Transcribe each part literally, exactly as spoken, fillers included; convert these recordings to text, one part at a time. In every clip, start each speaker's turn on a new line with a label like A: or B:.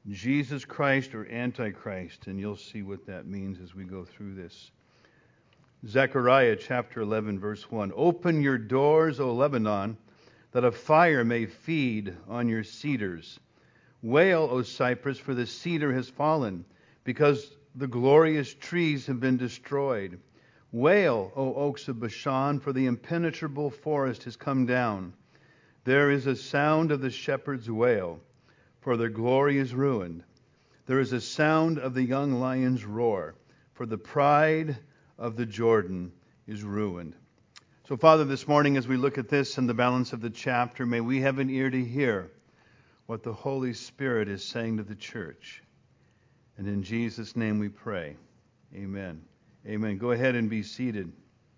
A: Jesus Christ or Antichrist, and you'll see what that means as we go through this. Zechariah chapter eleven, verse one. Open your doors, O Lebanon, that a fire may feed on your cedars. Wail, O Cypress, for the cedar has fallen, because the glorious trees have been destroyed. Wail, O oaks of Bashan, for the impenetrable forest has come down. There is a sound of the shepherd's wail, for their glory is ruined. There is a sound of the young lion's roar, for the pride of the Jordan is ruined. So, Father, this morning as we look at this and the balance of the chapter, may we have an ear to hear what the Holy Spirit is saying to the church. And in Jesus' name we pray. Amen. Amen. Go ahead and be seated.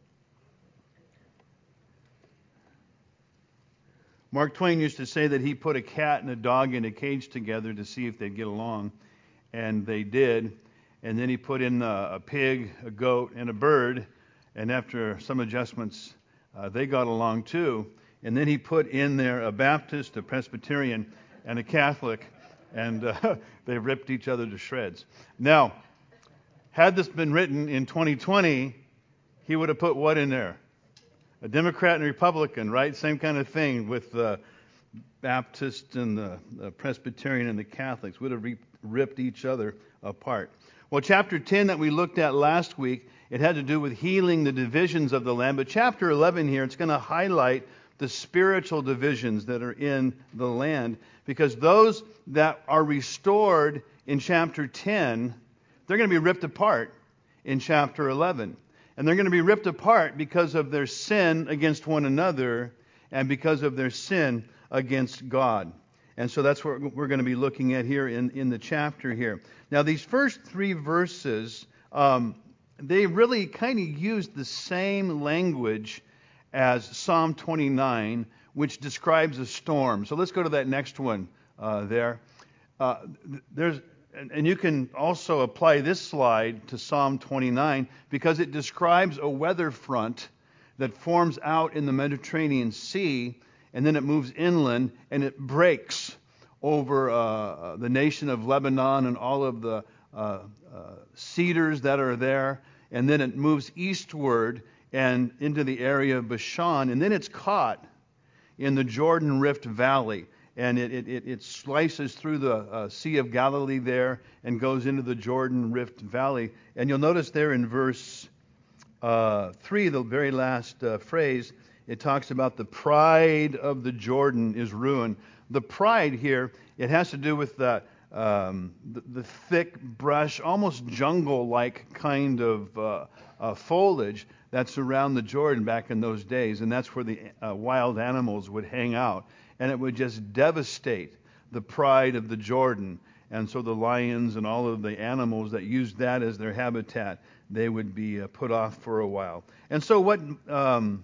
A: Mark Twain used to say that he put a cat and a dog in a cage together to see if they'd get along, and they did. And then he put in a, a pig, a goat, and a bird, and after some adjustments, uh, they got along too. And then he put in there a Baptist, a Presbyterian, and a Catholic, and uh, they ripped each other to shreds. Now, had this been written in twenty twenty, he would have put what in there? A Democrat and a Republican, right? Same kind of thing with the Baptist and the, the Presbyterian and the Catholics. Would have re- ripped each other apart. Well, chapter ten that we looked at last week, it had to do with healing the divisions of the land. But chapter eleven here, it's going to highlight the spiritual divisions that are in the land. Because those that are restored in chapter ten, they're going to be ripped apart in chapter eleven. And they're going to be ripped apart because of their sin against one another and because of their sin against God. And so that's what we're going to be looking at here in, in the chapter here. Now, these first three verses, um, they really kind of use the same language as Psalm twenty-nine, which describes a storm. So let's go to that next one uh, there. Uh, there's And you can also apply this slide to Psalm twenty-nine because it describes a weather front that forms out in the Mediterranean Sea, and then it moves inland and it breaks over uh, the nation of Lebanon and all of the uh, uh, cedars that are there, and then it moves eastward and into the area of Bashan, and then it's caught in the Jordan Rift Valley. And it, it, it slices through the uh, Sea of Galilee there and goes into the Jordan Rift Valley. And you'll notice there in verse uh, three, the very last uh, phrase, it talks about the pride of the Jordan is ruined. The pride here, it has to do with the, um, the, the thick brush, almost jungle-like kind of uh, uh, foliage that's around the Jordan back in those days. And that's where the uh, wild animals would hang out. And it would just devastate the pride of the Jordan. And so the lions and all of the animals that used that as their habitat, they would be uh, put off for a while. And so what um,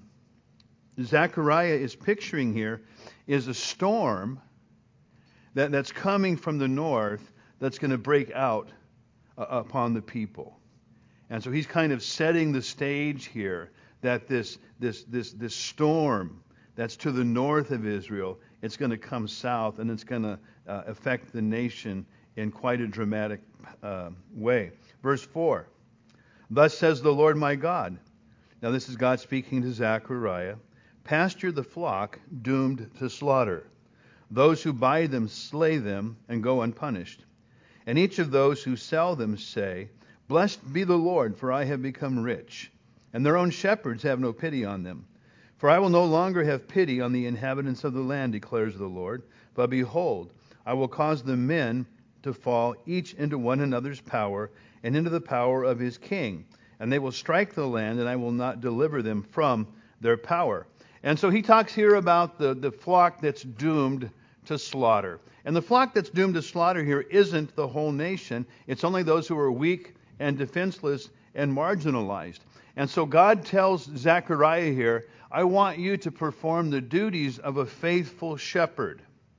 A: Zechariah is picturing here is a storm that, that's coming from the north that's going to break out uh, upon the people. And so he's kind of setting the stage here that this this this this storm that's to the north of Israel, it's going to come south, and it's going to uh, affect the nation in quite a dramatic uh, way. Verse four, thus says the Lord my God. Now this is God speaking to Zechariah. Pasture the flock doomed to slaughter. Those who buy them slay them and go unpunished. And each of those who sell them say, blessed be the Lord, for I have become rich. And their own shepherds have no pity on them. For I will no longer have pity on the inhabitants of the land, declares the Lord. But behold, I will cause the men to fall each into one another's power and into the power of his king. And they will strike the land, and I will not deliver them from their power. And so he talks here about the, the flock that's doomed to slaughter. And the flock that's doomed to slaughter here isn't the whole nation. It's only those who are weak and defenseless and marginalized. And so God tells Zechariah here, I want you to perform the duties of a faithful shepherd.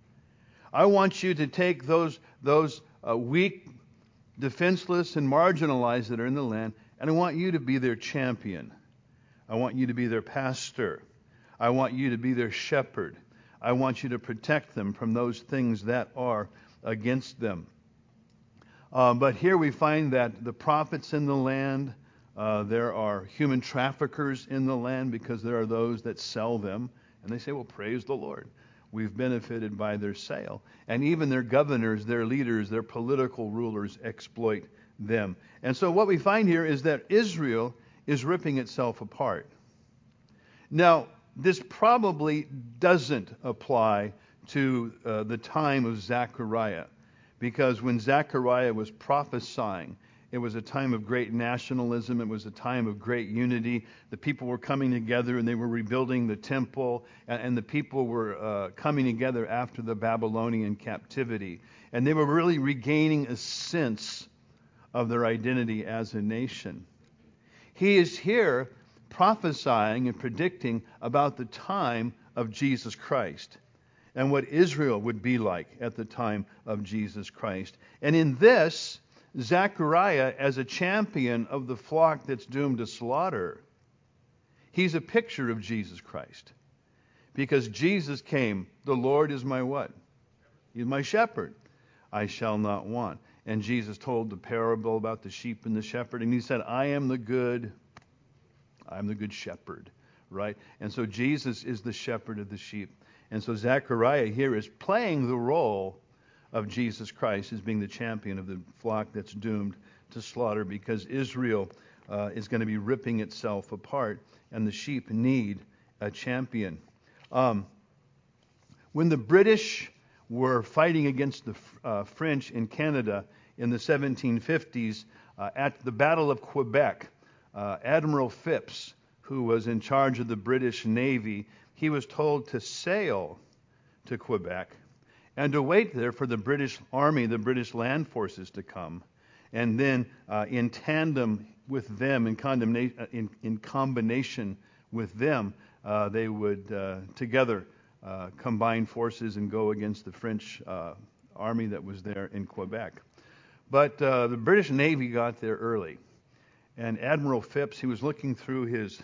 A: I want you to take those, those uh, weak, defenseless, and marginalized that are in the land, and I want you to be their champion. I want you to be their pastor. I want you to be their shepherd. I want you to protect them from those things that are against them. Uh, but here we find that the prophets in the land, uh, there are human traffickers in the land because there are those that sell them. And they say, well, praise the Lord. We've benefited by their sale. And even their governors, their leaders, their political rulers exploit them. And so what we find here is that Israel is ripping itself apart. Now, this probably doesn't apply to uh, the time of Zechariah, because when Zechariah was prophesying, it was a time of great nationalism. It was a time of great unity. The people were coming together and they were rebuilding the temple, and, and the people were uh, coming together after the Babylonian captivity. And they were really regaining a sense of their identity as a nation. He is here prophesying and predicting about the time of Jesus Christ and what Israel would be like at the time of Jesus Christ. And in this, Zechariah, as a champion of the flock that's doomed to slaughter, he's a picture of Jesus Christ. Because Jesus came, the Lord is my what? He's my shepherd. I shall not want. And Jesus told the parable about the sheep and the shepherd, and he said, I am the good, I'm the good shepherd, right? And so Jesus is the shepherd of the sheep. And so Zechariah here is playing the role of Jesus Christ as being the champion of the flock that's doomed to slaughter, because Israel uh, is going to be ripping itself apart, and the sheep need a champion. Um, when the British were fighting against the uh, French in Canada in the seventeen fifties, uh, at the Battle of Quebec, uh, Admiral Phipps, who was in charge of the British Navy, he was told to sail to Quebec and to wait there for the British Army, the British land forces to come. And then uh, in tandem with them, in, condemna- in, in combination with them, uh, they would uh, together uh, combine forces and go against the French uh, army that was there in Quebec. But uh, the British Navy got there early. And Admiral Phipps, he was looking through his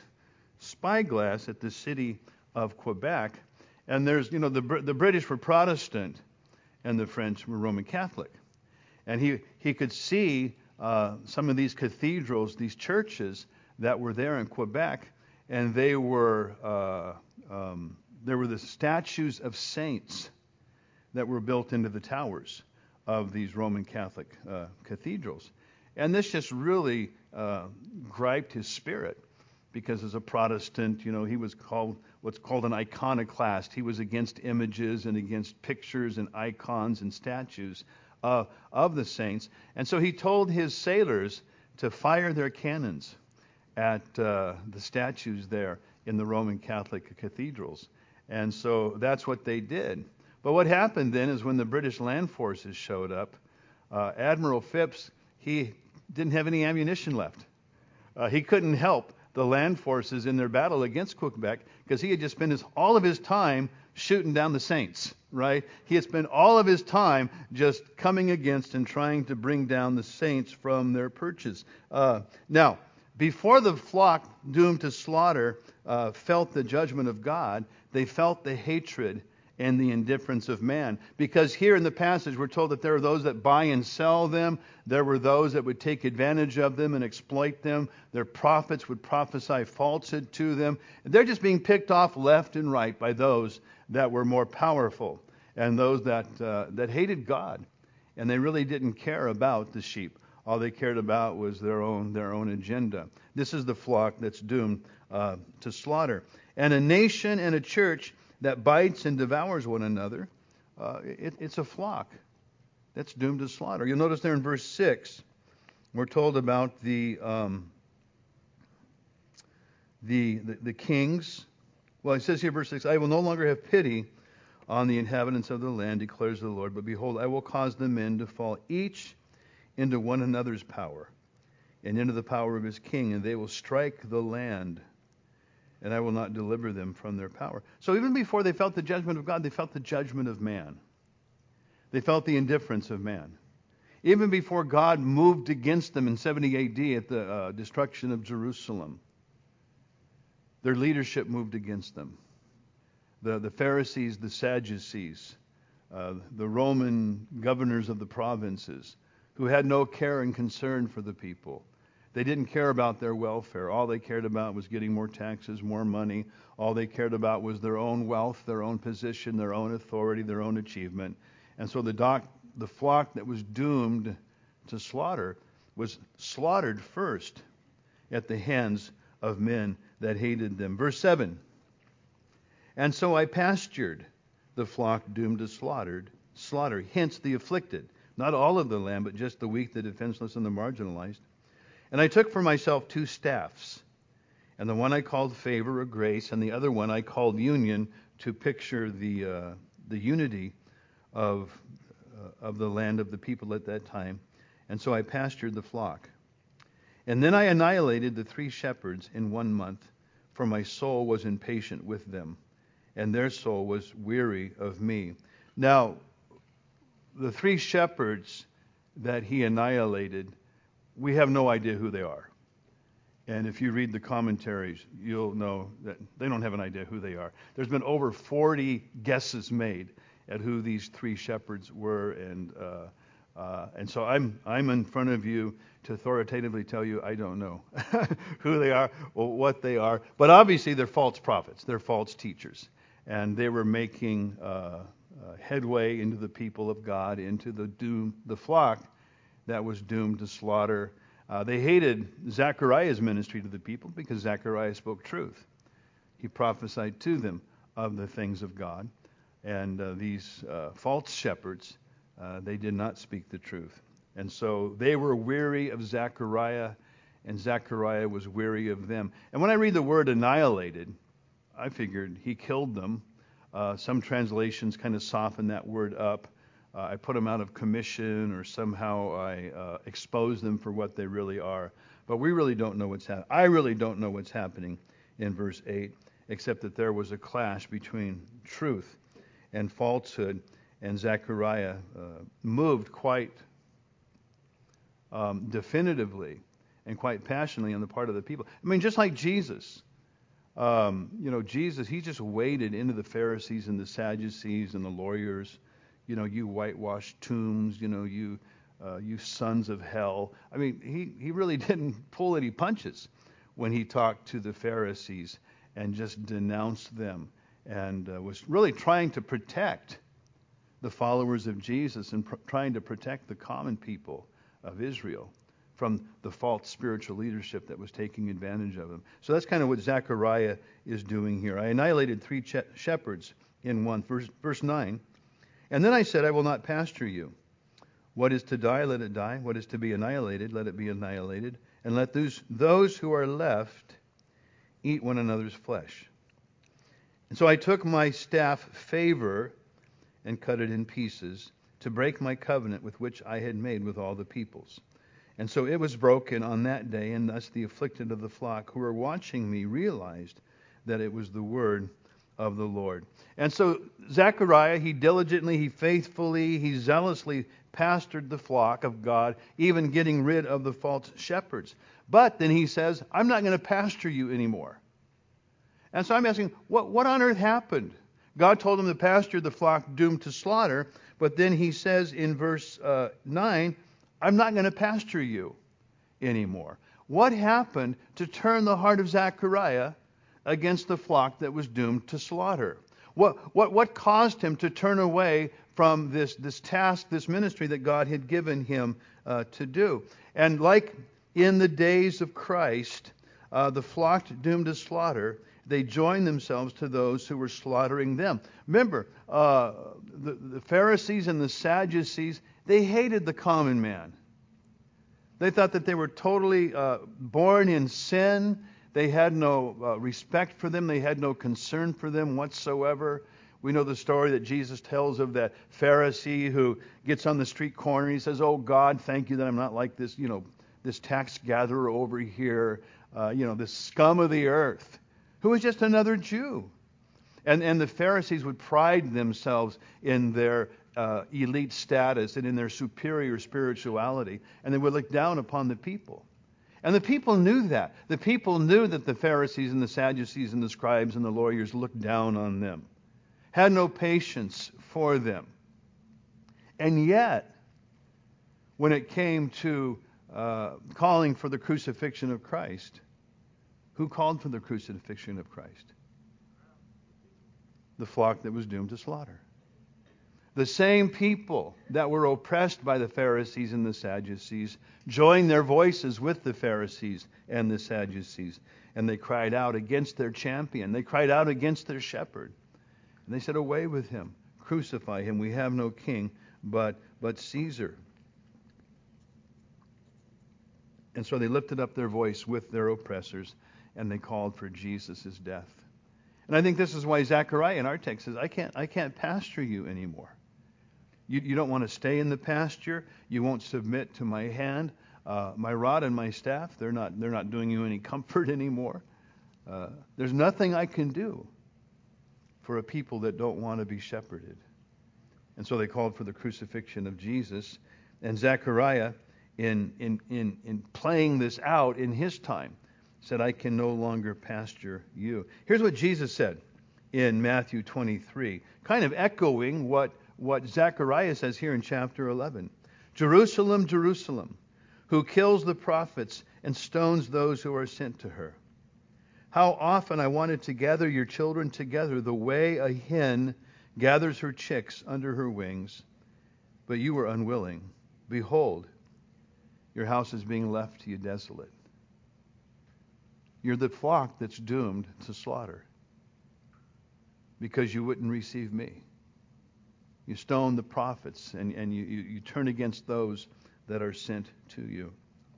A: spyglass at the city of Quebec. And there's, you know, the the British were Protestant and the French were Roman Catholic. And he, he could see uh, some of these cathedrals, these churches that were there in Quebec, and they were, uh, um, there were the statues of saints that were built into the towers of these Roman Catholic uh, cathedrals. And this just really uh, griped his spirit, because as a Protestant, you know, he was called what's called an iconoclast. He was against images and against pictures and icons and statues uh, of the saints. And so he told his sailors to fire their cannons at uh, the statues there in the Roman Catholic cathedrals. And so that's what they did. But what happened then is when the British land forces showed up, uh, Admiral Phipps, he didn't have any ammunition left. Uh, he couldn't help the land forces in their battle against Quebec, because he had just spent his, all of his time shooting down the saints, right? He had spent all of his time just coming against and trying to bring down the saints from their perches. Uh, now, before the flock doomed to slaughter uh, felt the judgment of God, they felt the hatred and the indifference of man. Because here in the passage we're told that there are those that buy and sell them. There were those that would take advantage of them and exploit them. Their prophets would prophesy falsehood to them. They're just being picked off left and right by those that were more powerful and those that uh, that hated God. And they really didn't care about the sheep. All they cared about was their own their own agenda. This is the flock that's doomed uh, to slaughter. And a nation and a church that bites and devours one another, uh, it, it's a flock that's doomed to slaughter. You'll notice there in verse six, we're told about the um, the, the the kings. Well, it says here, verse six, I will no longer have pity on the inhabitants of the land, declares the Lord, but behold, I will cause the men to fall each into one another's power, and into the power of his king, and they will strike the land, and I will not deliver them from their power. So even before they felt the judgment of God, they felt the judgment of man. They felt the indifference of man. Even before God moved against them in seventy A D at the uh, destruction of Jerusalem, their leadership moved against them. The, the Pharisees, the Sadducees, uh, the Roman governors of the provinces, who had no care and concern for the people. They didn't care about their welfare. All they cared about was getting more taxes, more money. All they cared about was their own wealth, their own position, their own authority, their own achievement. And so the, doc, the flock that was doomed to slaughter was slaughtered first at the hands of men that hated them. Verse seven. And so I pastured the flock doomed to slaughtered, slaughter, hence the afflicted. Not all of the lamb, but just the weak, the defenseless, and the marginalized. And I took for myself two staffs, and the one I called favor or grace, and the other one I called union, to picture the uh, the unity of uh, of the land of the people at that time. And so I pastured the flock. And then I annihilated the three shepherds in one month, for my soul was impatient with them, and their soul was weary of me. Now, the three shepherds that he annihilated, we have no idea who they are. And if you read the commentaries, you'll know that they don't have an idea who they are. There's been over forty guesses made at who these three shepherds were, and uh, uh, and so I'm I'm in front of you to authoritatively tell you I don't know who they are or what they are. But obviously they're false prophets, they're false teachers, and they were making uh, uh, headway into the people of God, into the doom, the flock that was doomed to slaughter. Uh, they hated Zechariah's ministry to the people because Zechariah spoke truth. He prophesied to them of the things of God. And uh, these uh, false shepherds, uh, they did not speak the truth. And so they were weary of Zechariah, and Zechariah was weary of them. And when I read the word annihilated, I figured he killed them. Uh, some translations kind of soften that word up. Uh, I put them out of commission, or somehow I uh, expose them for what they really are. But we really don't know what's happening. I really don't know what's happening in verse eight, except that there was a clash between truth and falsehood, and Zechariah uh, moved quite um, definitively and quite passionately on the part of the people. I mean, just like Jesus. Um, you know, Jesus, he just waded into the Pharisees and the Sadducees and the lawyers. You know, you whitewashed tombs, you know, you uh, you sons of hell. I mean, he, he really didn't pull any punches when he talked to the Pharisees and just denounced them, and uh, was really trying to protect the followers of Jesus and pr- trying to protect the common people of Israel from the false spiritual leadership that was taking advantage of them. So that's kind of what Zechariah is doing here. I annihilated three ch- shepherds in one. Verse, verse nine. And then I said, I will not pasture you. What is to die, let it die. What is to be annihilated, let it be annihilated. And let those, those who are left eat one another's flesh. And so I took my staff favor and cut it in pieces to break my covenant with which I had made with all the peoples. And so it was broken on that day, and thus the afflicted of the flock who were watching me realized that it was the word of the Lord. And so Zechariah, he diligently, he faithfully, he zealously pastored the flock of God, even getting rid of the false shepherds. But then he says, I'm not going to pasture you anymore. And so I'm asking, what, what on earth happened? God told him to pasture the flock doomed to slaughter, but then he says in verse uh, nine, I'm not going to pasture you anymore. What happened to turn the heart of Zechariah against the flock that was doomed to slaughter? What what what caused him to turn away from this this task, this ministry that God had given him uh, to do? And like in the days of Christ, uh, the flock doomed to slaughter, they joined themselves to those who were slaughtering them. Remember, uh, the, the Pharisees and the Sadducees, they hated the common man. They thought that they were totally uh, born in sin. They had no uh, respect for them. They had no concern for them whatsoever. We know the story that Jesus tells of that Pharisee who gets on the street corner and he says, "Oh God, thank you that I'm not like this, you know, this tax gatherer over here, uh, you know, this scum of the earth, who is just another Jew." And and the Pharisees would pride themselves in their uh, elite status and in their superior spirituality, and they would look down upon the people. And the people knew that. The people knew that the Pharisees and the Sadducees and the scribes and the lawyers looked down on them, had no patience for them. And yet, when it came to uh, calling for the crucifixion of Christ, who called for the crucifixion of Christ? The flock that was doomed to slaughter. The same people that were oppressed by the Pharisees and the Sadducees joined their voices with the Pharisees and the Sadducees, and they cried out against their champion. They cried out against their shepherd. And they said, "Away with him. Crucify him. We have no king but, but Caesar." And so they lifted up their voice with their oppressors, and they called for Jesus' death. And I think this is why Zechariah in our text says, I can't, I can't pasture you anymore. You, you don't want to stay in the pasture. You won't submit to my hand. Uh, my rod and my staff, they're not, they're not doing you any comfort anymore. Uh, there's nothing I can do for a people that don't want to be shepherded. And so they called for the crucifixion of Jesus. And Zechariah, in, in, in, in playing this out in his time, said, I can no longer pasture you. Here's what Jesus said in Matthew twenty-three, kind of echoing what, what Zechariah says here in chapter eleven. Jerusalem, Jerusalem, who kills the prophets and stones those who are sent to her. How often I wanted to gather your children together the way a hen gathers her chicks under her wings, but you were unwilling. Behold, your house is being left to you desolate. You're the flock that's doomed to slaughter because you wouldn't receive me. You stone the prophets, and, and you, you, you turn against those that are sent to you.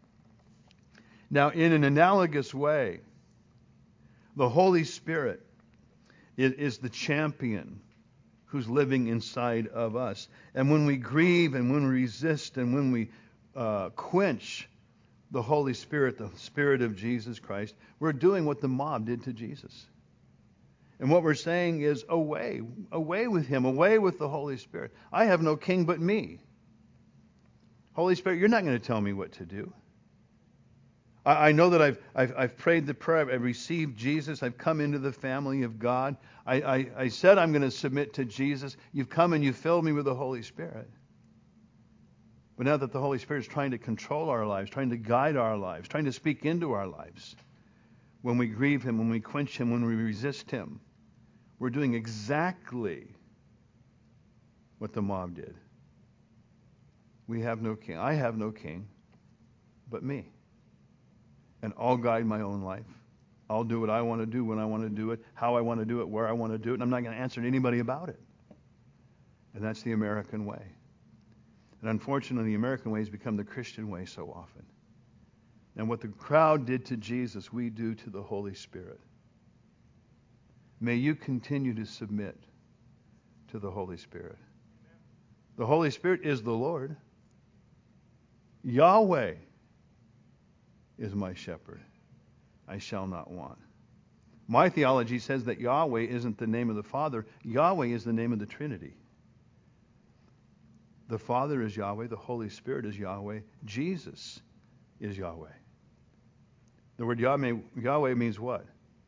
A: Now, in an analogous way, the Holy Spirit is, is the champion who's living inside of us. And when we grieve and when we resist and when we uh, quench the Holy Spirit, the Spirit of Jesus Christ, we're doing what the mob did to Jesus. And what we're saying is, away, away with him, away with the Holy Spirit. I have no king but me. Holy Spirit, you're not going to tell me what to do. I, I know that I've, I've, I've prayed the prayer, I've received Jesus, I've come into the family of God. I, I, I said I'm going to submit to Jesus. You've come and you filled me with the Holy Spirit. But now that the Holy Spirit is trying to control our lives, trying to guide our lives, trying to speak into our lives, when we grieve him, when we quench him, when we resist him, we're doing exactly what the mob did. We have no king. I have no king but me. And I'll guide my own life. I'll do what I want to do when I want to do it, how I want to do it, where I want to do it, and I'm not going to answer to anybody about it. And that's the American way. And unfortunately, the American way has become the Christian way so often. And what the crowd did to Jesus, we do to the Holy Spirit. May you continue to submit to the Holy Spirit. The Holy Spirit is the Lord. Yahweh is my shepherd. I shall not want. My theology says that Yahweh isn't the name of the Father. Yahweh is the name of the Trinity. The Father is Yahweh. The Holy Spirit is Yahweh. Jesus is Yahweh. The word Yahweh, Yahweh means what?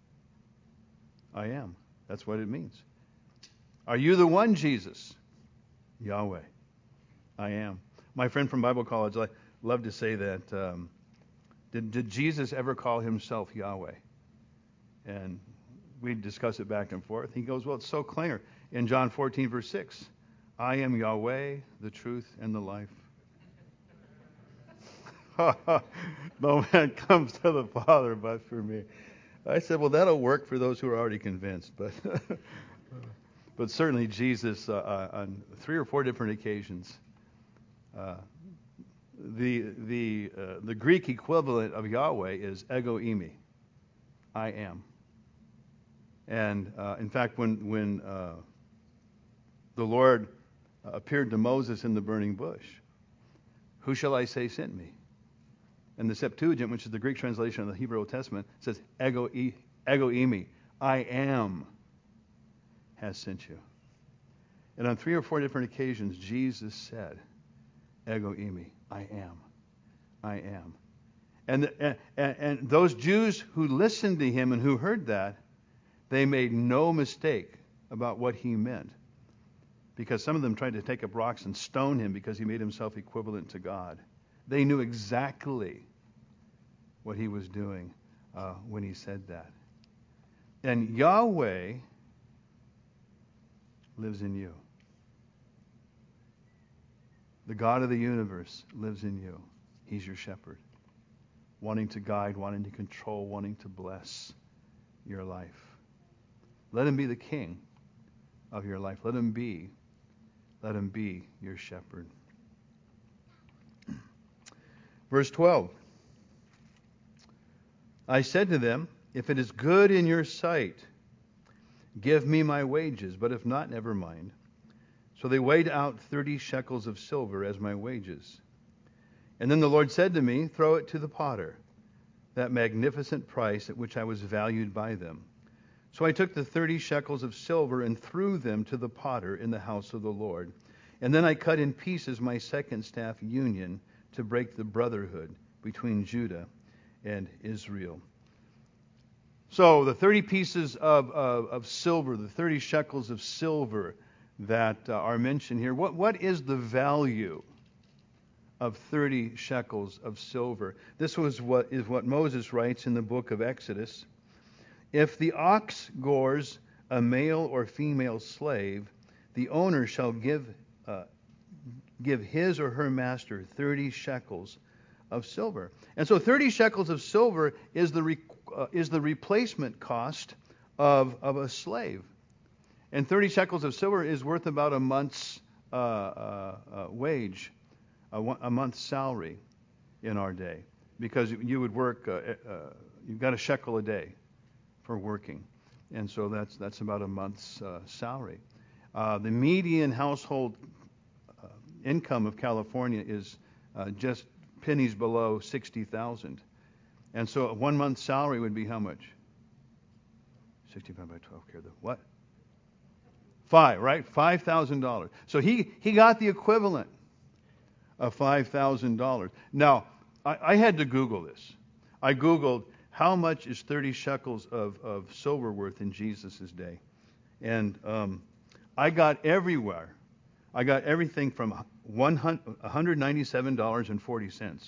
A: I am. That's what it means. Are you the one, Jesus? Yahweh. I am. My friend from Bible college, I love to say that, um, did, did Jesus ever call himself Yahweh? And we discuss it back and forth. He goes, well, it's so clear. In John fourteen, verse six, I am Yahweh, the truth and the life. No man comes to the Father but for me. I said, well, that'll work for those who are already convinced. But but certainly Jesus, uh, on three or four different occasions, uh, the the uh, the Greek equivalent of Yahweh is ego eimi, I am. And uh, in fact, when when uh, the Lord appeared to Moses in the burning bush, who shall I say sent me? And the Septuagint, which is the Greek translation of the Hebrew Old Testament, says, ego, e, ego eimi, I am, has sent you. And on three or four different occasions, Jesus said, ego eimi, I am, I am. And, the, and, and those Jews who listened to him and who heard that, they made no mistake about what he meant. because some of them tried to take up rocks and stone him because he made himself equivalent to God. They knew exactly what he was doing uh, when he said that. And Yahweh lives in you. The God of the universe lives in you. He's your shepherd, wanting to guide, wanting to control, wanting to bless your life. Let him be the king of your life. Let him be, let him be your shepherd. Verse twelve. I said to them, if it is good in your sight, give me my wages, but if not, never mind. So they weighed out thirty shekels of silver as my wages. And then the Lord said to me, throw it to the potter, that magnificent price at which I was valued by them. So I took the thirty shekels of silver and threw them to the potter in the house of the Lord. And then I cut in pieces my second staff union to break the brotherhood between Judah and Israel. So the thirty pieces of, of, of silver, the thirty shekels of silver that uh, are mentioned here, what, what is the value of thirty shekels of silver? This was what is what Moses writes in the book of Exodus. If the ox gores a male or female slave, the owner shall give uh, give his or her master thirty shekels of silver. And so thirty shekels of silver is the re, uh, is the replacement cost of, of a slave. And thirty shekels of silver is worth about a month's uh, uh, uh, wage, a, a month's salary in our day. Because you would work, uh, uh, you've got a shekel a day for working. And so that's that's about a month's uh, salary. Uh, the median household uh, income of California is uh, just pennies below sixty thousand. And so one month's salary would be how much? sixty-five by twelve, care the what? Five, right? five thousand dollars. So he, he got the equivalent of five thousand dollars. Now, I, I had to Google this. I Googled how much is thirty shekels of, of silver worth in Jesus' day. And um, I got everywhere. I got everything from one hundred ninety-seven dollars and forty cents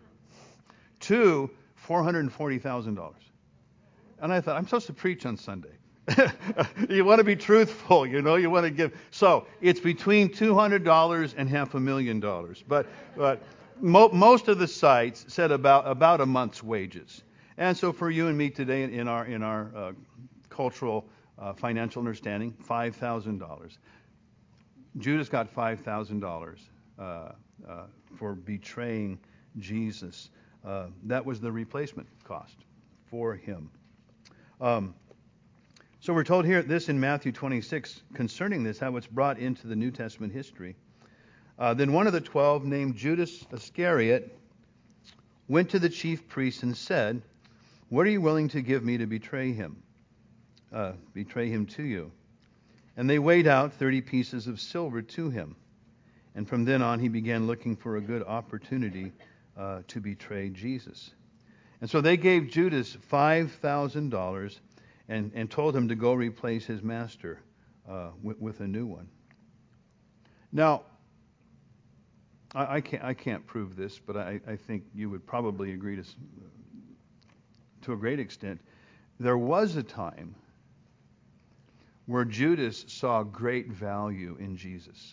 A: to four hundred forty thousand dollars. And I thought, I'm supposed to preach on Sunday. You want to be truthful, you know, you want to give. So it's between two hundred dollars and half a million dollars. But but mo- most of the sites said about about a month's wages. And so for you and me today in our in our uh, cultural uh, financial understanding, five thousand dollars. Judas got five thousand dollars uh, uh, for betraying Jesus. Uh, that was the replacement cost for him. Um, so we're told here this in Matthew twenty-six concerning this, how it's brought into the New Testament history. Uh, then one of the twelve, named Judas Iscariot, went to the chief priests and said, "What are you willing to give me to betray him? Uh, betray him to you?" And they weighed out thirty pieces of silver to him. And from then on, he began looking for a good opportunity uh, to betray Jesus. And so they gave Judas five thousand dollars and, and told him to go replace his master uh, with, with a new one. Now, I, I, can't, I can't prove this, but I, I think you would probably agree to, to a great extent. There was a time where Judas saw great value in Jesus.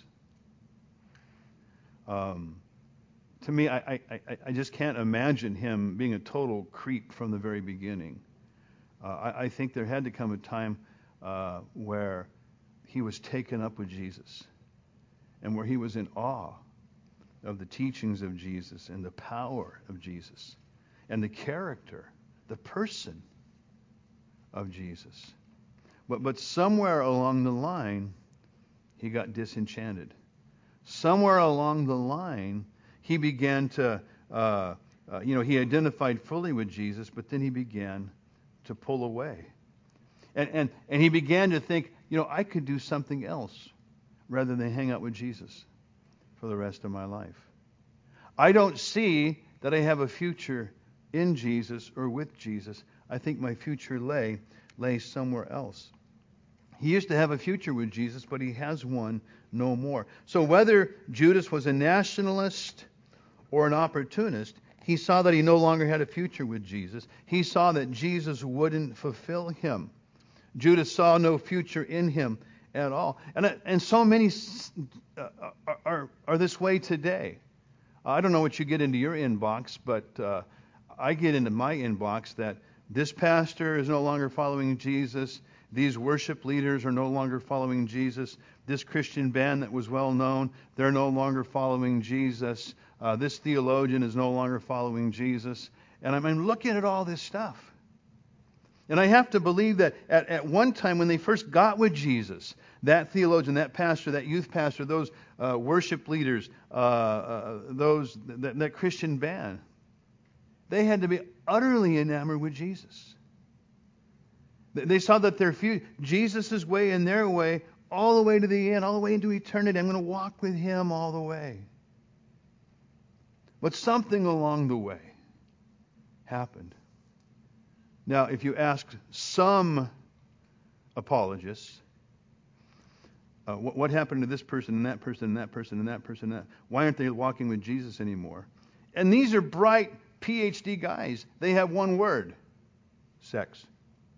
A: Um, to me, I, I, I just can't imagine him being a total creep from the very beginning. Uh, I, I think there had to come a time uh, where he was taken up with Jesus and where he was in awe of the teachings of Jesus and the power of Jesus and the character, the person of Jesus. But but somewhere along the line, he got disenchanted. Somewhere along the line, he began to, uh, uh, you know, he identified fully with Jesus, but then he began to pull away. And, and, and he began to think, you know, I could do something else rather than hang out with Jesus for the rest of my life. I don't see that I have a future in Jesus or with Jesus. I think my future lay lay somewhere else. He used to have a future with Jesus, but he has one no more. So whether Judas was a nationalist or an opportunist, he saw that he no longer had a future with Jesus. He saw that Jesus wouldn't fulfill him. Judas saw no future in him at all. And, and so many uh, are, are, are this way today. I don't know what you get into your inbox, but uh, I get into my inbox that this pastor is no longer following Jesus. These worship leaders are no longer following Jesus. This Christian band that was well known, they're no longer following Jesus. Uh, this theologian is no longer following Jesus. And I'm, I'm looking at all this stuff. And I have to believe that at, at one time when they first got with Jesus, that theologian, that pastor, that youth pastor, those uh, worship leaders, uh, uh, those that, that Christian band, they had to be utterly enamored with Jesus. They saw that their future, Jesus' way and their way, all the way to the end, all the way into eternity. I'm going to walk with him all the way. But something along the way happened. Now, if you ask some apologists, uh, what, what happened to this person and that person and that person and that person and that? Why aren't they walking with Jesus anymore? And these are bright P H D guys. They have one word: sex.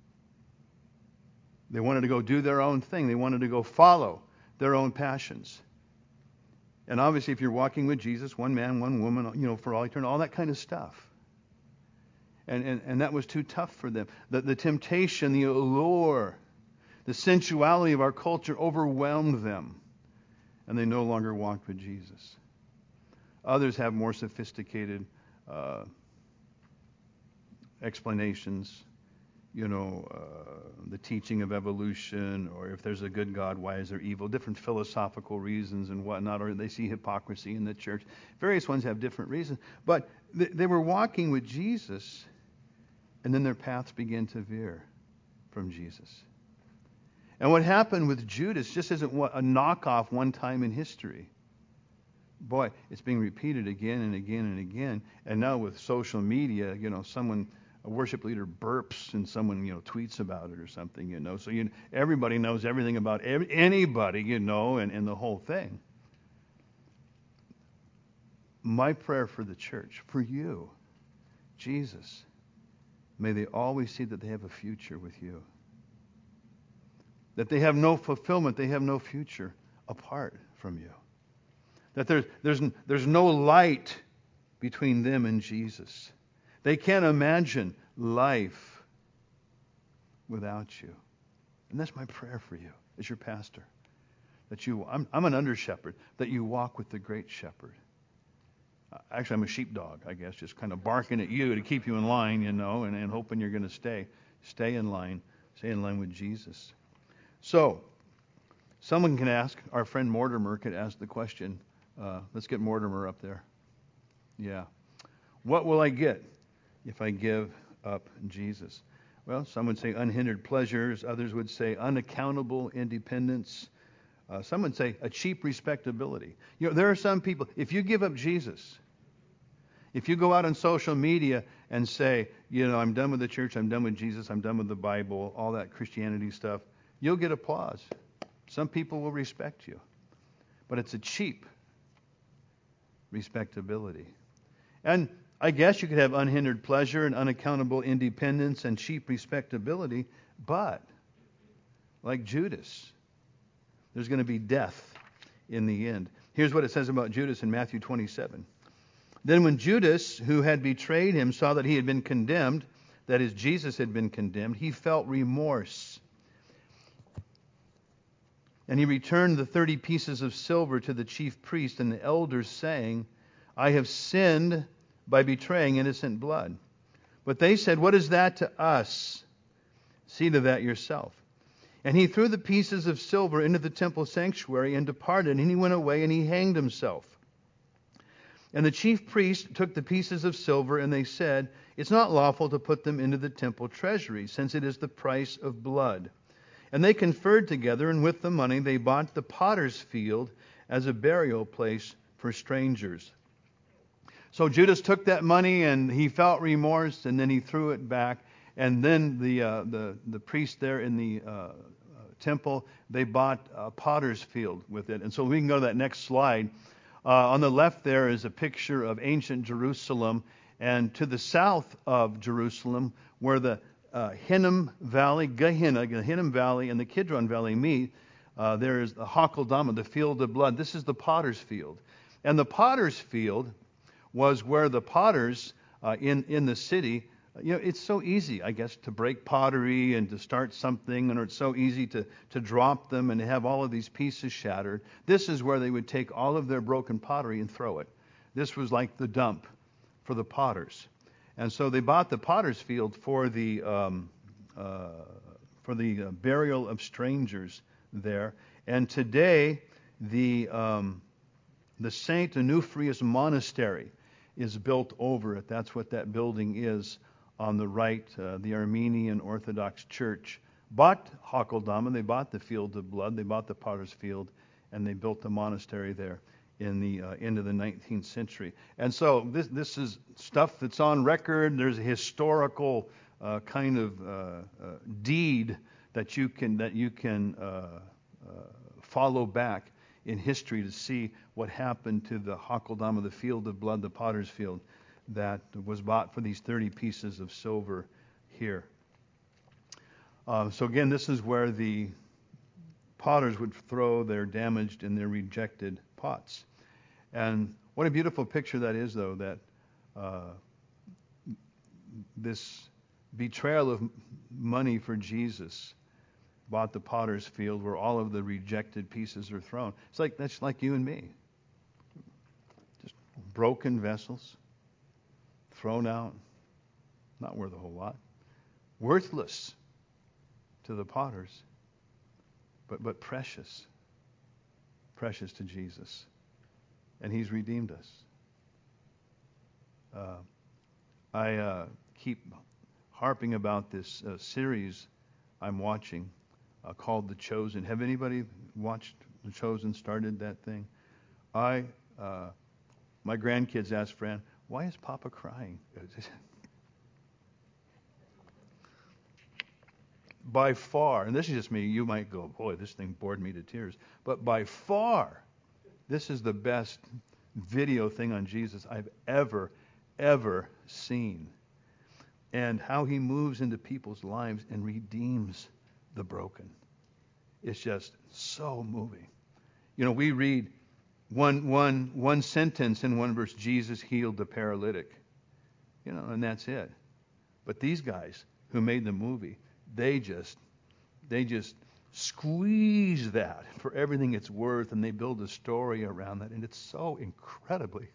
A: They wanted to go do their own thing. They wanted to go follow their own passions. And obviously, if you're walking with Jesus, one man, one woman, you know, for all eternity, all that kind of stuff. And, and, and that was too tough for them. The, the temptation, the allure, the sensuality of our culture overwhelmed them. And they no longer walked with Jesus. Others have more sophisticated uh, explanations. You know, uh, the teaching of evolution, or if there's a good God, why is there evil? Different philosophical reasons and whatnot, or they see hypocrisy in the church. Various ones have different reasons. But th- they were walking with Jesus, and then their paths began to veer from Jesus. And what happened with Judas just isn't a knockoff one time in history. Boy, it's being repeated again and again and again. And now with social media, you know, someone... a worship leader burps and someone, you know, tweets about it or something, you know. So you, everybody knows everything about every, anybody, you know, and, and the whole thing. My prayer for the church, for you, Jesus, may they always see that they have a future with you. That they have no fulfillment, they have no future apart from you. That there's, there's, there's no light between them and Jesus. They can't imagine life without you. And that's my prayer for you as your pastor. That you, I'm, I'm an under shepherd, that you walk with the great shepherd. Uh, actually, I'm a sheepdog, I guess, just kind of barking at you to keep you in line, you know, and, and hoping you're going to stay. Stay in line. Stay in line with Jesus. So, someone can ask, our friend Mortimer could ask the question. Uh, let's get Mortimer up there. Yeah. What will I get if I give up Jesus? Well, some would say unhindered pleasures. Others would say unaccountable independence. Uh, some would say a cheap respectability. You know, there are some people, if you give up Jesus, if you go out on social media and say, you know, I'm done with the church, I'm done with Jesus, I'm done with the Bible, all that Christianity stuff, you'll get applause. Some people will respect you. But it's a cheap respectability. And I guess you could have unhindered pleasure and unaccountable independence and cheap respectability, but like Judas, there's going to be death in the end. Here's what it says about Judas in Matthew twenty-seven. Then when Judas, who had betrayed him, saw that he had been condemned, that is, Jesus had been condemned, he felt remorse. And he returned the thirty pieces of silver to the chief priest and the elders, saying, I have sinned by betraying innocent blood. But they said, what is that to us? See to that yourself. And he threw the pieces of silver into the temple sanctuary and departed, and he went away and he hanged himself. And the chief priest took the pieces of silver, and they said, it's not lawful to put them into the temple treasury, since it is the price of blood. And they conferred together, and with the money they bought the potter's field as a burial place for strangers. So Judas took that money and he felt remorse, and then he threw it back. And then the uh, the the priest there in the uh, temple, they bought a potter's field with it. And so we can go to that next slide. Uh, on the left there is a picture of ancient Jerusalem, and to the south of Jerusalem, where the uh, Hinnom Valley, Gehenna, the Hinnom Valley, and the Kidron Valley meet, uh, there is the Hakeldama, the field of blood. This is the potter's field. And the potter's field was where the potters uh, in, in the city, you know, it's so easy, I guess, to break pottery and to start something, and it's so easy to, to drop them and to have all of these pieces shattered. This is where they would take all of their broken pottery and throw it. This was like the dump for the potters. And so they bought the potter's field for the um, uh, for the uh, burial of strangers there. And today, the um, the Saint Onufrius Monastery is built over it. That's what that building is on the right. Uh, the Armenian Orthodox Church bought Hakeldama. They bought the field of blood. They bought the potter's field, and they built the monastery there in the uh, end of the nineteenth century. And so this this is stuff that's on record. There's a historical uh, kind of uh, uh, deed that you can that you can uh, uh, follow back in history to see what happened to the Hakeldama, the field of blood, the potter's field, that was bought for these thirty pieces of silver here. Uh, so again, this is where the potters would throw their damaged and their rejected pots. And what a beautiful picture that is, though, that uh, this betrayal of money for Jesus bought the potter's field where all of the rejected pieces are thrown. It's like that's like you and me. Just broken vessels, thrown out, not worth a whole lot, worthless to the potters, but but precious, precious to Jesus. And he's redeemed us. Uh, I uh, keep harping about this uh, series I'm watching uh, called The Chosen. Have anybody watched The Chosen, started that thing? I, uh, my grandkids asked Fran, why is Papa crying? By far, and this is just me, you might go, boy, this thing bored me to tears. But by far, this is the best video thing on Jesus I've ever, ever seen. And how he moves into people's lives and redeems the broken. It's just so moving. You know, we read one, one, one sentence in one verse, Jesus healed the paralytic. You know, and that's it. But these guys who made the movie, they just, they just squeeze that for everything it's worth, and they build a story around that, and it's so incredibly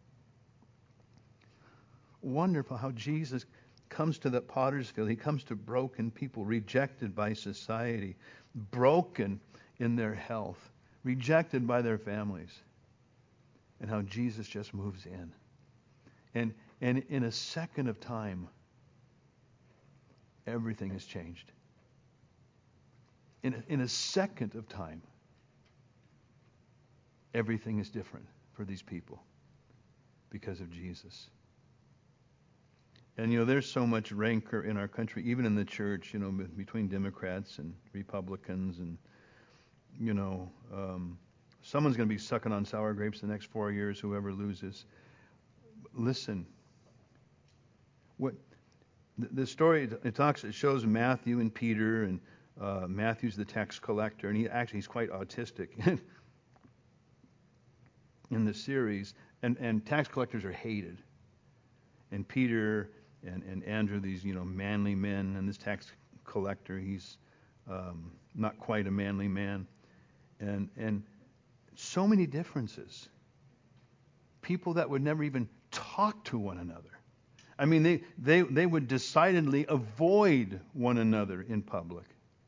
A: wonderful how Jesus comes to that potter's field. He comes to broken people, rejected by society, broken in their health, rejected by their families, and how Jesus just moves in. And, and in a second of time, everything has changed. In a, in a second of time, everything is different for these people because of Jesus. And, you know, there's so much rancor in our country, even in the church, you know, between Democrats and Republicans. And, you know, um, someone's going to be sucking on sour grapes the next four years, whoever loses. Listen, what the, the story, it talks, it shows Matthew and Peter, and uh, Matthew's the tax collector, and he actually, he's quite autistic in the series. And, and tax collectors are hated. And Peter and, and Andrew, these, you know, manly men, and this tax collector, he's um, not quite a manly man. And and so many differences. People that would never even talk to one another. I mean, they, they, they would decidedly avoid one another in public.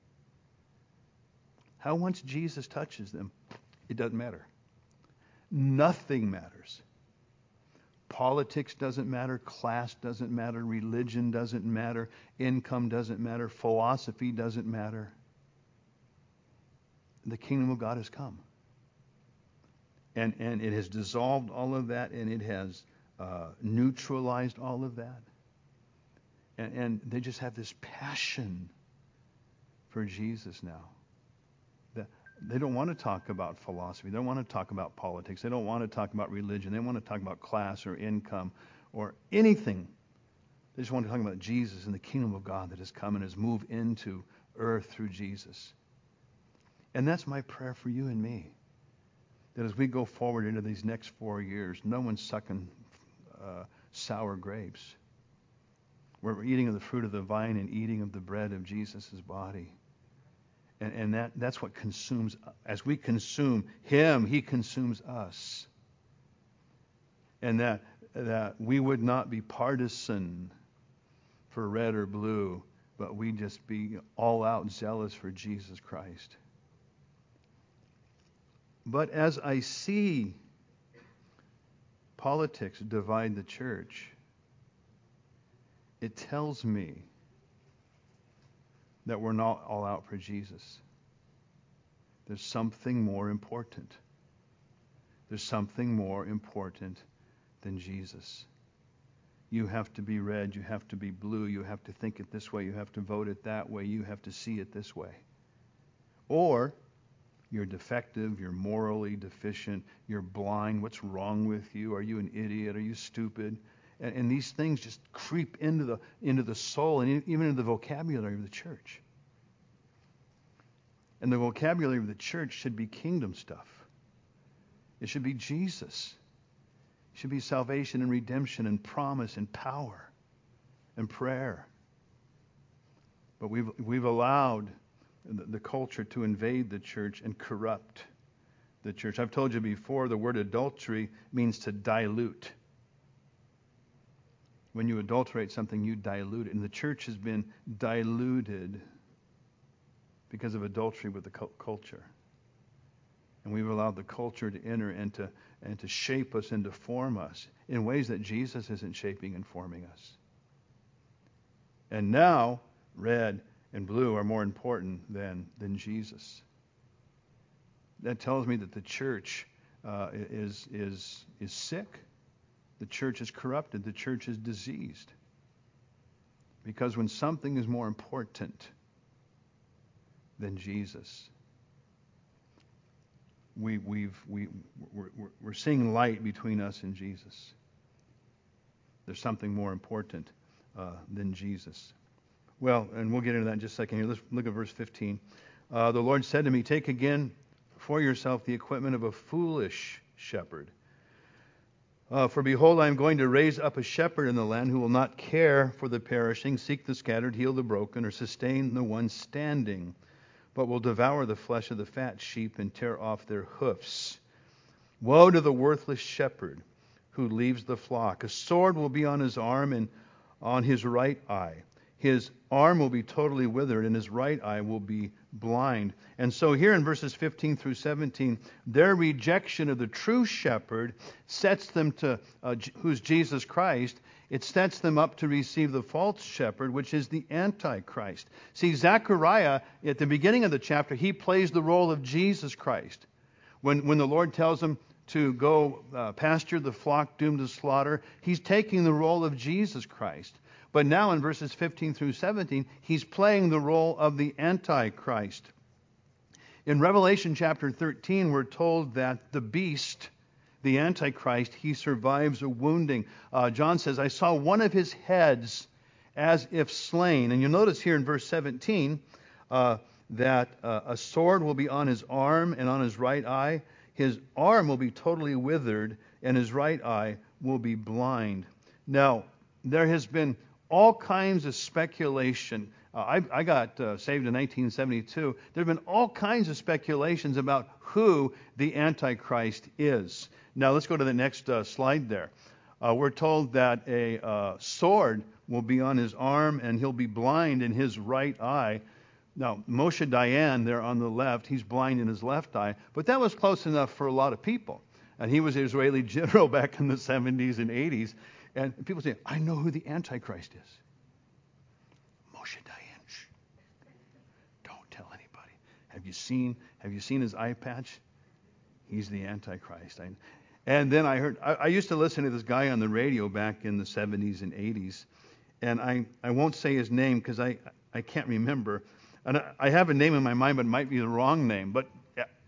A: How once Jesus touches them, it doesn't matter. Nothing matters. Politics doesn't matter, class doesn't matter, religion doesn't matter, income doesn't matter, philosophy doesn't matter. The kingdom of God has come. And and it has dissolved all of that, and it has uh, neutralized all of that. And, and they just have this passion for Jesus now. They don't want to talk about philosophy. They don't want to talk about politics. They don't want to talk about religion. They don't want to talk about class or income or anything. They just want to talk about Jesus and the kingdom of God that has come and has moved into earth through Jesus. And that's my prayer for you and me. That as we go forward into these next four years, no one's sucking uh, sour grapes. We're eating of the fruit of the vine and eating of the bread of Jesus' body. And, and that, that's what consumes. As we consume Him, He consumes us. And that, that we would not be partisan for red or blue, but we just be all out zealous for Jesus Christ. But as I see politics divide the church, it tells me that we're not all out for Jesus. There's something more important. There's something more important than Jesus. You have to be red, you have to be blue, you have to think it this way, you have to vote it that way, you have to see it this way. Or you're defective, you're morally deficient, you're blind, what's wrong with you? Are you an idiot? Are you stupid? And, and these things just creep into the into the soul and even into the vocabulary of the church. And the vocabulary of the church should be kingdom stuff. It should be Jesus. It should be salvation and redemption and promise and power and prayer. But we've we've allowed the, the culture to invade the church and corrupt the church. I've told you before, the word adultery means to dilute. When you adulterate something, you dilute it. And the church has been diluted because of adultery with the culture. And we've allowed the culture to enter and to, and to shape us and to form us in ways that Jesus isn't shaping and forming us. And now, red and blue are more important than, than Jesus. That tells me that the church uh, is, is, is sick. The church is corrupted. The church is diseased. Because when something is more important than Jesus, we, we've, we, we're, we're seeing light between us and Jesus. There's something more important uh, than Jesus. Well, and we'll get into that in just a second here. Let's look at verse fifteen. Uh, the Lord said to me, "Take again for yourself the equipment of a foolish shepherd. Uh, for behold, I am going to raise up a shepherd in the land who will not care for the perishing, seek the scattered, heal the broken, or sustain the one standing, but will devour the flesh of the fat sheep and tear off their hoofs. Woe to the worthless shepherd who leaves the flock. A sword will be on his arm and on his right eye. His arm will be totally withered, and his right eye will be blind." And so here in verses fifteen through seventeen, their rejection of the true shepherd sets them to, uh, who's Jesus Christ, it sets them up to receive the false shepherd, which is the Antichrist. See, Zechariah, at the beginning of the chapter, he plays the role of Jesus Christ. When, when the Lord tells him to go uh, pasture the flock doomed to slaughter, he's taking the role of Jesus Christ. But now in verses fifteen through seventeen, he's playing the role of the Antichrist. In Revelation chapter thirteen, we're told that the beast, the Antichrist, he survives a wounding. Uh, John says, "I saw one of his heads as if slain." And you'll notice here in verse seventeen uh, that uh, a sword will be on his arm and on his right eye. His arm will be totally withered, and his right eye will be blind. Now, there has been all kinds of speculation. Uh, I, I got uh, saved in nineteen seventy-two. There have been all kinds of speculations about who the Antichrist is. Now let's go to the next uh, slide there. Uh, we're told that a uh, sword will be on his arm and he'll be blind in his right eye. Now, Moshe Dayan there on the left, he's blind in his left eye, but that was close enough for a lot of people. And he was an Israeli general back in the seventies and eighties. And people say, "I know who the Antichrist is." Moshe Dayan. Shh. Don't tell anybody. Have you seen Have you seen his eye patch? He's the Antichrist. I, and then I heard, I, I used to listen to this guy on the radio back in the seventies and eighties. And I, I won't say his name because I, I can't remember. And I, I have a name in my mind, but it might be the wrong name. But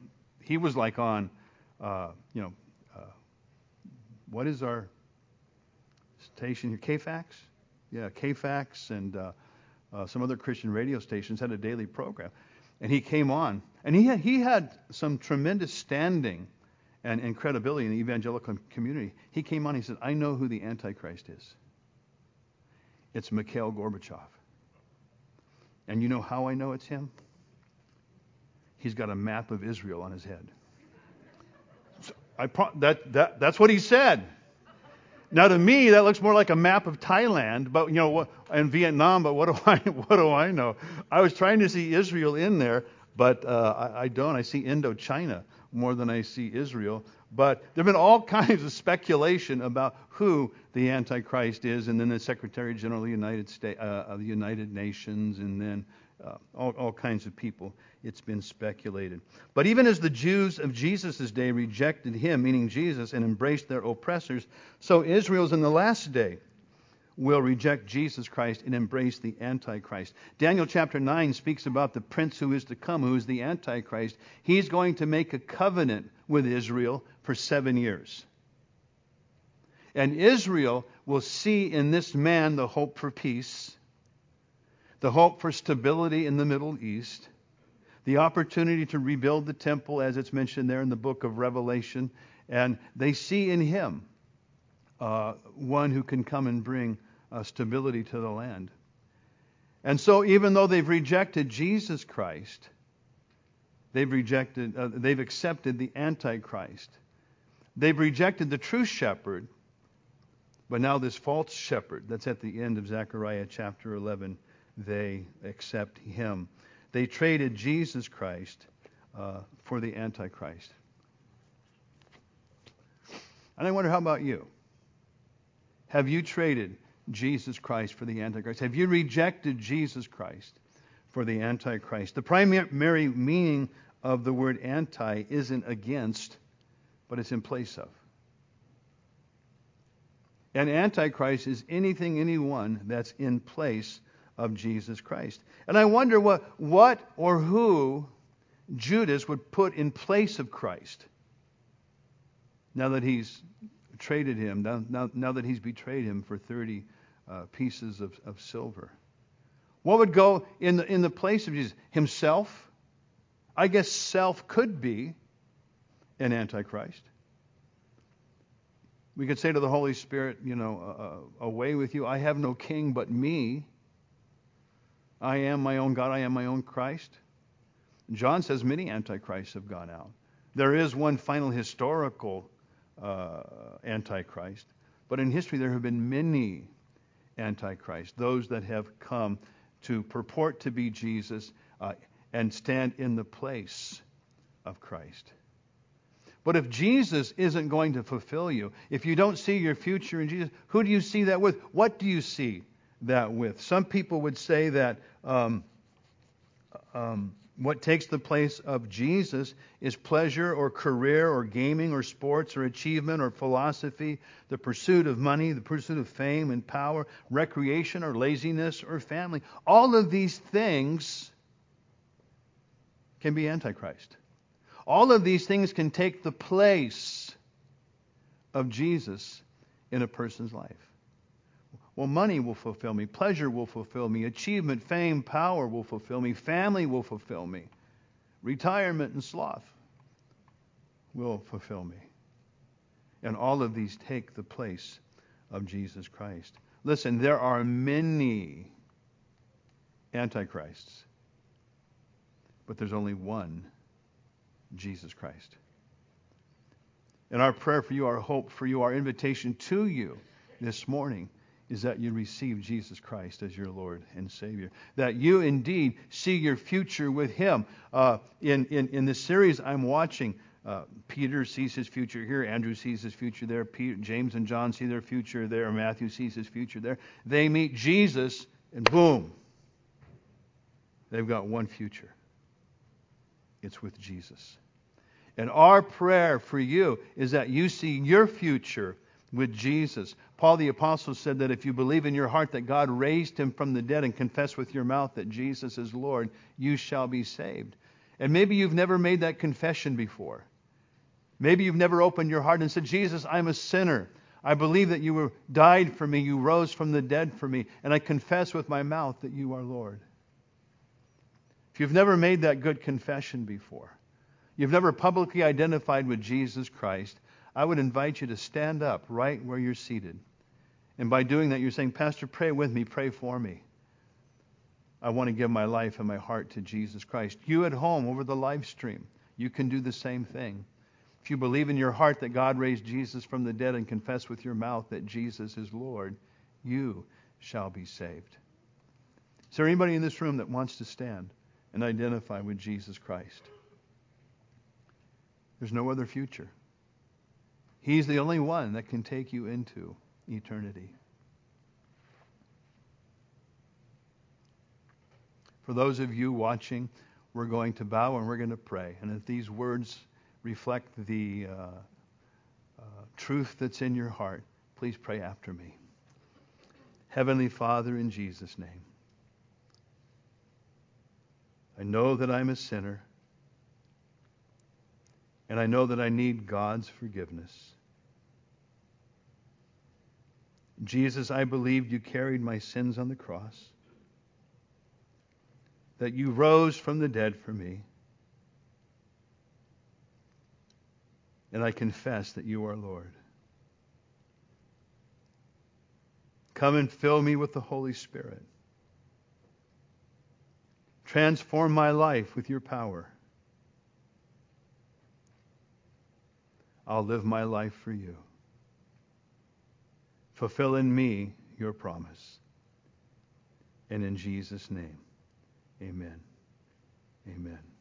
A: he was like on, uh, you know, uh, what is our station here? K FAX? Yeah, K FAX and uh, uh, some other Christian radio stations had a daily program. And he came on. And he had, he had some tremendous standing and, and credibility in the evangelical community. He came on, he said, I know who the Antichrist is. It's Mikhail Gorbachev. And you know how I know it's him? He's got a map of Israel on his head. So I pro- that, that that's what he said. Now to me that looks more like a map of Thailand, but you know what, and Vietnam. But what do I what do I know? I was trying to see Israel in there, but uh, I, I don't. I see Indochina more than I see Israel. But there have been all kinds of speculation about who the Antichrist is, and then the Secretary General of the United States, uh, of the United Nations, and then uh, all, all kinds of people. It's been speculated. But even as the Jews of Jesus' day rejected him, meaning Jesus, and embraced their oppressors, so Israel's in the last day will reject Jesus Christ and embrace the Antichrist. Daniel chapter nine speaks about the prince who is to come, who is the Antichrist. He's going to make a covenant with Israel for seven years. And Israel will see in this man the hope for peace, the hope for stability in the Middle East, the opportunity to rebuild the temple, as it's mentioned there in the book of Revelation. And they see in him uh, one who can come and bring uh, stability to the land. And so even though they've rejected Jesus Christ, they've rejected, uh, they've accepted the Antichrist. They've rejected the true shepherd, but now this false shepherd, that's at the end of Zechariah chapter eleven, they accept him. They traded Jesus Christ uh, for the Antichrist. And I wonder, how about you? Have you traded Jesus Christ for the Antichrist? Have you rejected Jesus Christ for the Antichrist? The primary meaning of the word anti isn't against, but it's in place of. And Antichrist is anything, anyone that's in place of Jesus Christ. And I wonder what, what or who Judas would put in place of Christ now that he's traded him, now, now, now that he's betrayed him for thirty uh, pieces of, of silver. What would go in the, in the place of Jesus? Himself? I guess self could be an Antichrist. We could say to the Holy Spirit, you know, uh, away with you. I have no king but me. I am my own God. I am my own Christ. John says many antichrists have gone out. There is one final historical uh, antichrist, but in history there have been many antichrists, those that have come to purport to be Jesus uh, and stand in the place of Christ. But if Jesus isn't going to fulfill you, if you don't see your future in Jesus, who do you see that with? What do you see that with? Some people would say that um, um, what takes the place of Jesus is pleasure or career or gaming or sports or achievement or philosophy, the pursuit of money, the pursuit of fame and power, recreation or laziness or family. All of these things can be Antichrist. All of these things can take the place of Jesus in a person's life. Well, money will fulfill me. Pleasure will fulfill me. Achievement, fame, power will fulfill me. Family will fulfill me. Retirement and sloth will fulfill me. And all of these take the place of Jesus Christ. Listen, there are many antichrists, but there's only one Jesus Christ. And our prayer for you, our hope for you, our invitation to you this morning is that you receive Jesus Christ as your Lord and Savior. That you indeed see your future with Him. Uh, in, in, in this series I'm watching, uh, Peter sees his future here. Andrew sees his future there. Peter, James and John see their future there. Matthew sees his future there. They meet Jesus and boom, they've got one future. It's with Jesus. And our prayer for you is that you see your future with Jesus. Paul the Apostle said that if you believe in your heart that God raised Him from the dead and confess with your mouth that Jesus is Lord, you shall be saved. And maybe you've never made that confession before. Maybe you've never opened your heart and said, Jesus, I'm a sinner. I believe that you were died for me. You rose from the dead for me. And I confess with my mouth that you are Lord. If you've never made that good confession before, you've never publicly identified with Jesus Christ, I would invite you to stand up right where you're seated. And by doing that, you're saying, Pastor, pray with me, pray for me. I want to give my life and my heart to Jesus Christ. You at home over the live stream, you can do the same thing. If you believe in your heart that God raised Jesus from the dead and confess with your mouth that Jesus is Lord, you shall be saved. Is there anybody in this room that wants to stand and identify with Jesus Christ? There's no other future. He's the only one that can take you into eternity. For those of you watching, we're going to bow and we're going to pray. And if these words reflect the uh, uh, truth that's in your heart, please pray after me. Heavenly Father, in Jesus' name, I know that I'm a sinner, and I know that I need God's forgiveness. Jesus, I believed you carried my sins on the cross, that you rose from the dead for me, and I confess that you are Lord. Come and fill me with the Holy Spirit. Transform my life with your power. I'll live my life for you. Fulfill in me your promise. And in Jesus' name, amen. Amen.